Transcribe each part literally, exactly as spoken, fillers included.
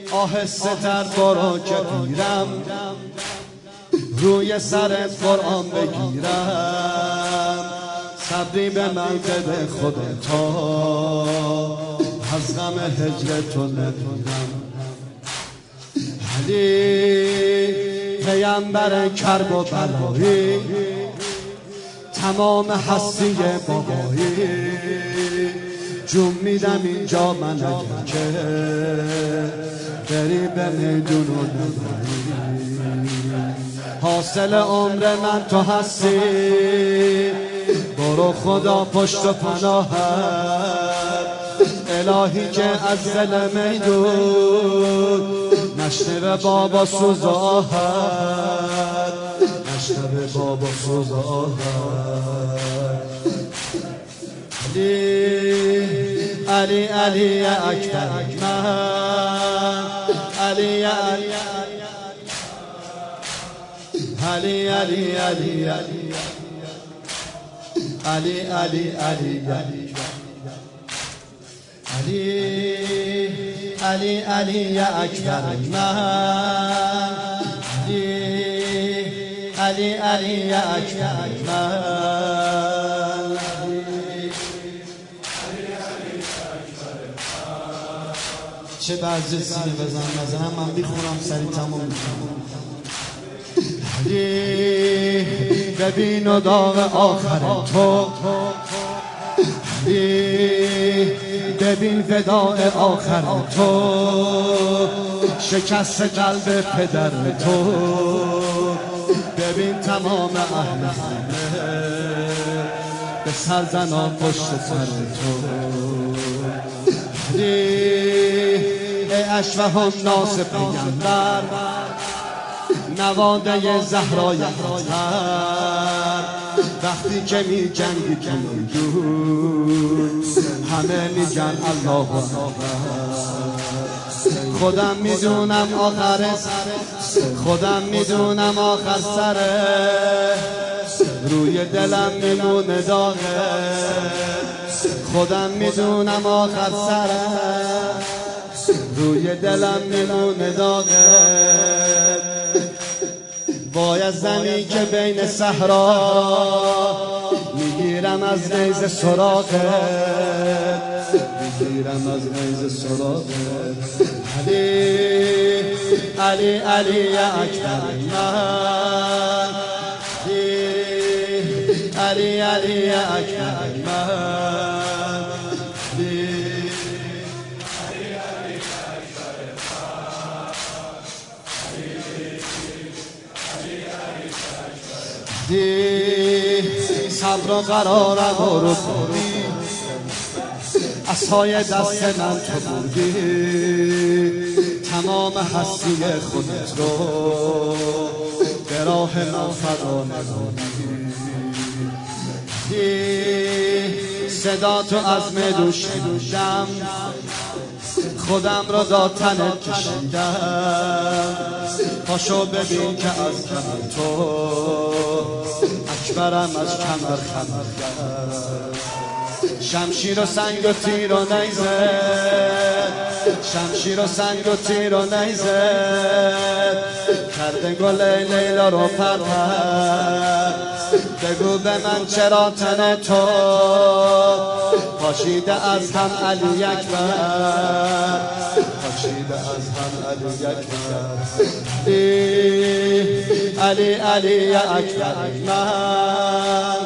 آهسته تر برو که پیرم، روی سرت قرآن بگیرم. صبری به من بده خودتا، از غم هجر تو نمیرم. علی پیامبر کرب و بلایی، تمام هستی بابایی. جون میدم اینجا من اگر که بری به میدون و نبری. حاصل عمر من تو هستی، برو خدا پشت و پناهت. الهی که از دل میدون نشنوه بابا سوز آهد، نشنوه بابا سوز آهد. علی علی علی اکبر من، علی علی علی علی علی علی علی علی علی علی علی اکبر من، علی علی اکبر من. چه بعضی سینه بزن بزنم من میخونم سری تمام میکنم. علی ببین و داغ آخر تو، علی ببین وداع آخر تو، شکست قلب پدر تو. ببین تمام اهل خانه به سرزنان پشت سر تو. علی ای اشوه الناس پیغمبر، نواده زهرای خاطر. وقتی که می جنگی تو میدون همه میگن الله اکبر. خودم میدونم آخر خودم میدونم آخر سره، روی دلم میمونه داغه. خودم میدونم آخر سره، روی دلم میمونه داغه. باید زنی که بین صحرا میگیرم از نیز سراغت، میگیرم از نیز سراغت. علی علی علی اکبر من، علی علی اکبر من. دی صبر و قرارم رو بودی، عصای دست من تو بودی. تمام هستی خودت رو به راه من فدا نمودی. دی صدا تو از میدون شنیدم، خودم رو دا تنت کشیدم. پاشو ببین که از کمر تو اکبرم از کمر خمر کرد. شمشیر و سنگ و تیر و نیزه، شمشیر و سنگ و تیر و نیزه، کرده گل لیلا رو پرپر. بگو به من چرا تن تو پاشیده از هم علی اکبر، پاشیده از هم علی اکبر. علی علی اکبر من،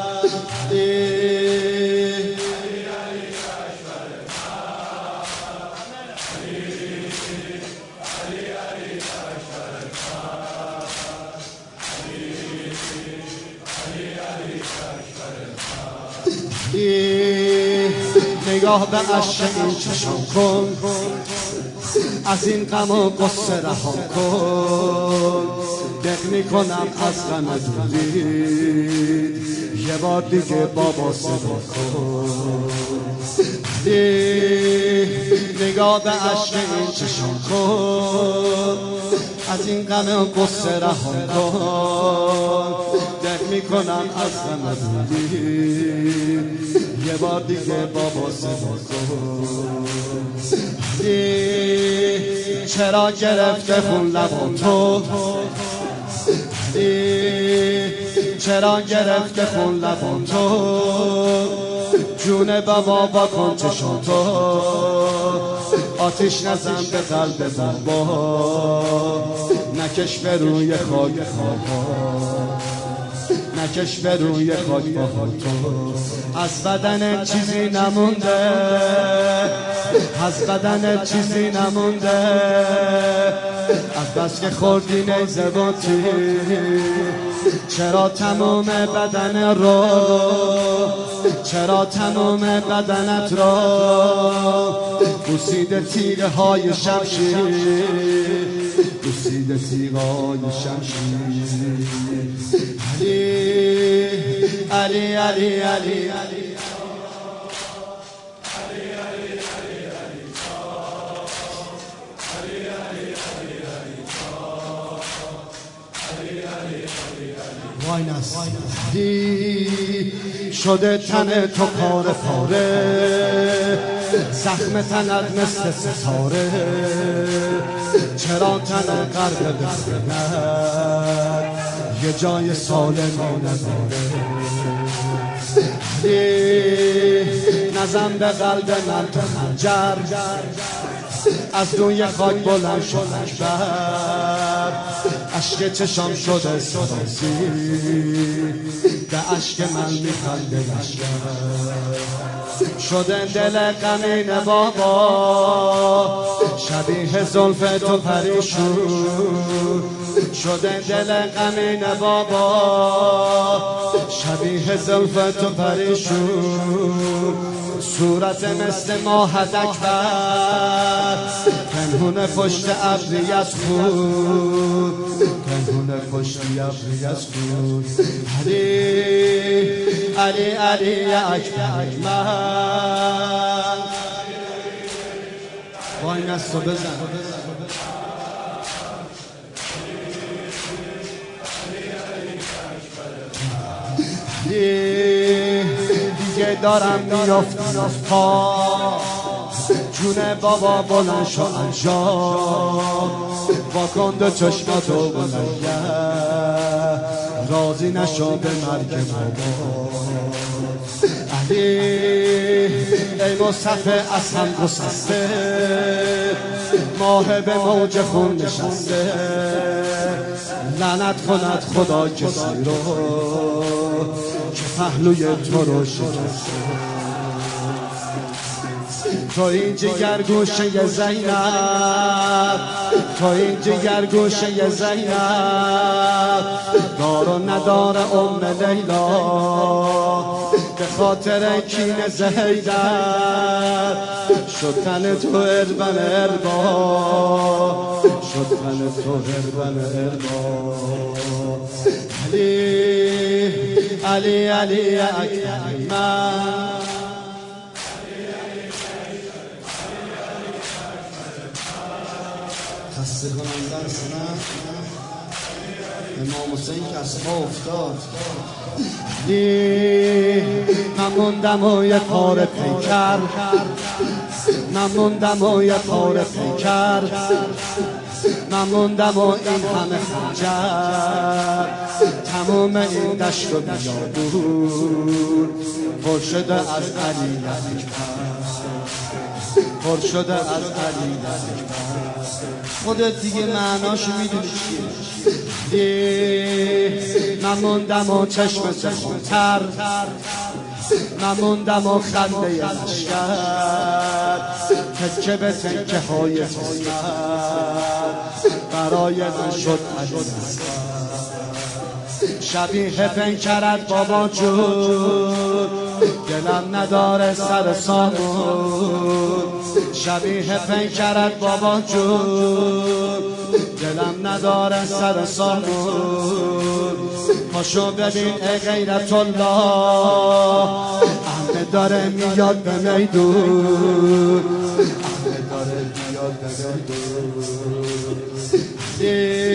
نگاه به عشق این چشم کن، از این غم و قصه رها کن. دق میکنم از غم دوری، یه بار دیگه بابا صدا کن. نگاه به عشق این چشم کن، از این غم و قصه رها کن. دق میکنم از غم دوری، یه بار دیگه بابا صدا کن. چرا گرفته خون لبان تو علی چرا گرفته خون لبان تو جون بابا با کن چشم تو آتیش نزن به قلب بابا نکش به روی خاک بابا نکش به روی خاک بابا تو از بدن چیزی نمونده از بدن چیزی نمونده از بس که خوردی نیزه و تیر چرا تمام بدن رو چرا تمام بدنت را بوسیده تیغه های شمشیر بوسیده تیغه های شمشیر علی علی علی علی وای نستی شده تن تو پاره پاره زخم تنت مثل ستاره چرا تن غرق بخونت یه جای سالمی نداره نزن به قلب من تو خنجر از روی خاک بلند شد بر عشق چشام شده سراسی به عشق من میخنده لشکر شده دل غمین بابا شبیه زلف تو پریشون شده دل غمین بابا شبیه زلف تو پریشون صورت مثل ماهد اکبر پنهون پشت ابری از خود پنهون پشت ابری از خود علی علی علی اکبر من وای نستو بزن دیگه دارم میافتم از پا جون بابا بلند شو انجا با کن دو چشماتو بلند راضی نشو به مرگ بابا علی ای مصطفی از هم گسسته ماه به موج خون نشسته لعنت کند خدا کسی رو که پهلوی تو رو شکسته تو این جگر گوشه زینب تو این جگر گوشه زینب دار و ندار ام لیلا به خاطر کین زهیدر شد تن تو اربن اربا شد تن تو اربن اربا علی علی علی اکبر من خسته کننده است نه امام حسین که از پا افتاد من موندم و یه پاره پیکر من موندم و یه پاره پیکر من موندم و این همه خنجر تمام این دشت و بیابون پر شده از علی اکبر پر شده از علی اکبر خودت دیگه معناشو میدونی چیه من موندم و چشم سخونتر من موندم و خنده لشکر تکه به تکه های قسمت برای من شد علی شبیه پنکرت بابا جون دلم نداره سر سامون شبیه پیکرت بابا جون دلم نداره سر سامون پاشو ببین ای غیرت الله احمد داره میاد به میدون احمد داره میاد به میدون